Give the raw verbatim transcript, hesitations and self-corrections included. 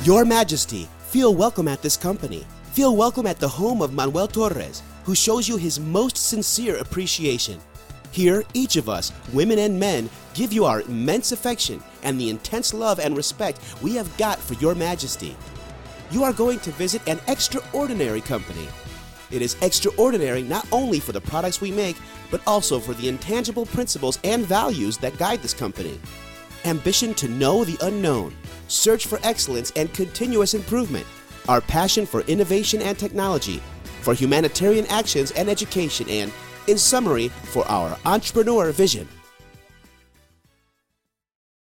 Your Majesty, feel welcome at this company. Feel welcome at the home of Manuel Torres, who shows you his most sincere appreciation. Here, each of us, women and men, give you our immense affection and the intense love and respect we have got for Your Majesty. You are going to visit an extraordinary company. It is extraordinary not only for the products we make, but also for the intangible principles and values that guide this company. Ambition to know the unknown, search for excellence and continuous improvement, our passion for innovation and technology, for humanitarian actions and education, and, in summary, for our entrepreneur vision.